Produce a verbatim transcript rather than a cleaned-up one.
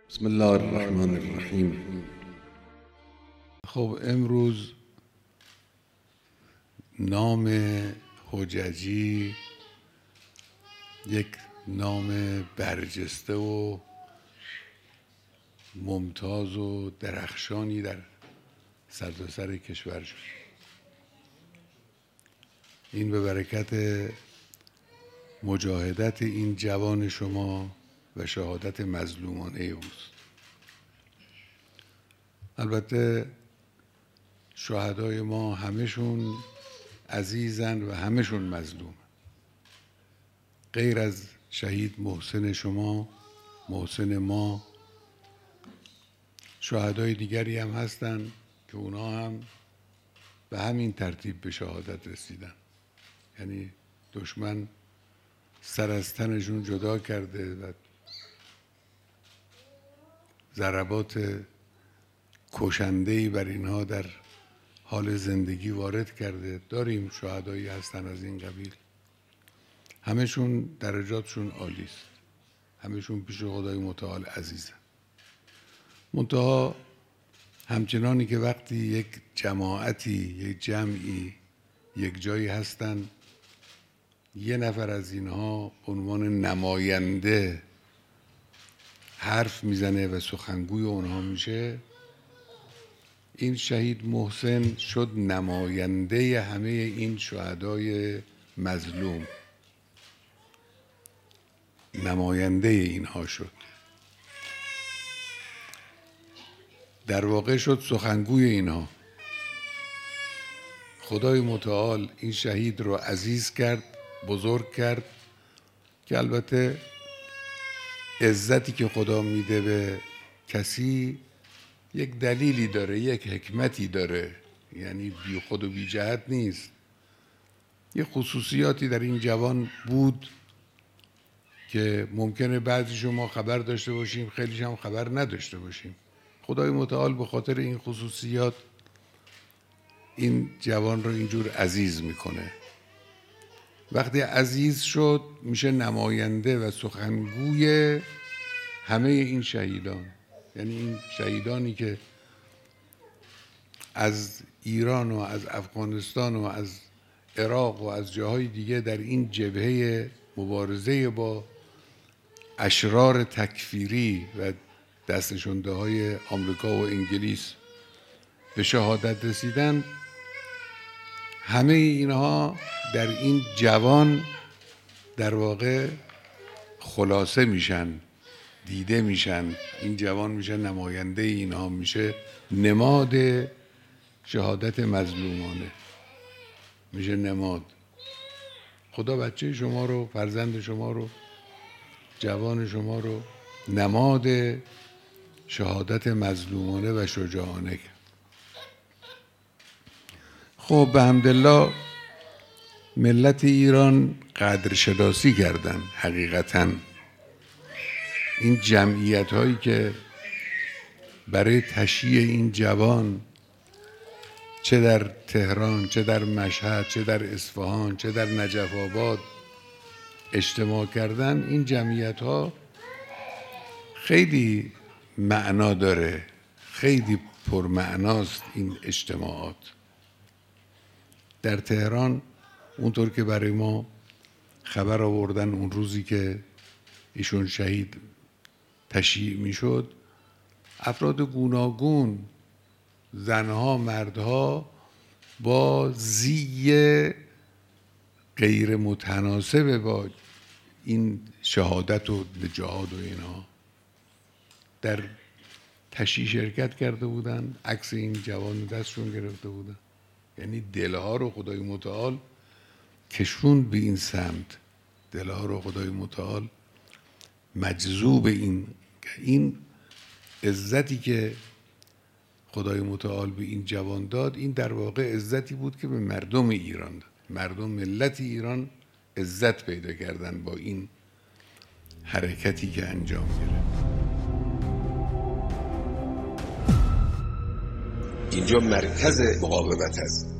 بسم الله الرحمن الرحیم. خب امروز نام حججی یک نام برجسته و ممتاز و درخشانی در سرتاسر کشور شد. این به برکت مجاهدت این جوان شما و شهادت مظلومانه اوست. البته شهدای ما همشون عزیزن و همشون مظلوم، غیر از شهید محسن شما، محسن ما. شهدای دیگری هم هستن که اونا هم به همین ترتیب به شهادت رسیدن، یعنی دشمن سر از تنشون جدا کرده و ضربات کشنده‌ای بر اینها در حال زندگی وارد کرده. داریم شهدایی هستن از این قبیل، همشون درجاتشون عالی است، همشون پیش خدای متعال عزیزن. منتها همچنانی که وقتی یک جماعتی، یک جمعی یک جایی هستن، یه نفر از اینها عنوان نماینده حرف میزنه و سخنگوی اونها میشه، این شهید محسن شد نماینده همه این شهدای مظلوم، نماینده اینها شد، در واقع شد سخنگوی اینها. خدای متعال این شهید رو عزیز کرد، بزرگ کرد، که البته عزتی که خدا میده به کسی یک دلیلی داره، یک حکمتی داره، یعنی بی خود و بی جهت نیست. یه خصوصیاتی در این جوان بود که ممکنه بعضی شما خبر داشته باشیم، خیلیش هم خبر نداشته باشیم. خدای متعال به خاطر این خصوصیات این جوان رو اینجور عزیز میکنه. وقتی عزیز شد میشه نماینده و سخنگوی همه این شهیدان، یعنی این شهیدانی که از ایران و از افغانستان و از عراق و از جاهای دیگه در این جبهه مبارزه با اشرار تکفیری و دستشونده های آمریکا و انگلیس به شهادت رسیدن، همه اینها در این جوان در واقع خلاصه میشن، دیده میشن. این جوان میشه نماینده اینها، میشه نماد شهادت مظلومانه، میشه نماد. خدا بچه شما رو، فرزند شما رو، جوان شما رو نماد شهادت مظلومانه و شجاعانه کرد. خب به حمدالله ملت ایران قدرشناسی کردن. حقیقتاً این جمعیت هایی که برای تشییع این جوان چه در تهران، چه در مشهد، چه در اصفهان، چه در نجف آباد اجتماع کردن، این جمعیت ها خیلی معنا داره، خیلی پرمعناست این اجتماعات. در تهران اونطور که برای ما خبر آوردن اون روزی که ایشون شهید تشییع میشد، افراد گوناگون، زنها، مردها، با زی غیر متناسب با این شهادت و جهاد و اینها در تشییع شرکت کرده بودن، عکس این جوان دستشون گرفته بودن. یعنی دلها رو خدای متعال کشوند به این سمت، دلها رو خدای متعال مجذوب این این عزتی که خدای متعال به این جوان داد، این در واقع عزتی بود که به مردم ایران داد. مردم ملت ایران عزت پیدا کردن با این حرکتی که انجام گرفت. اینجا مرکز مقاومت است.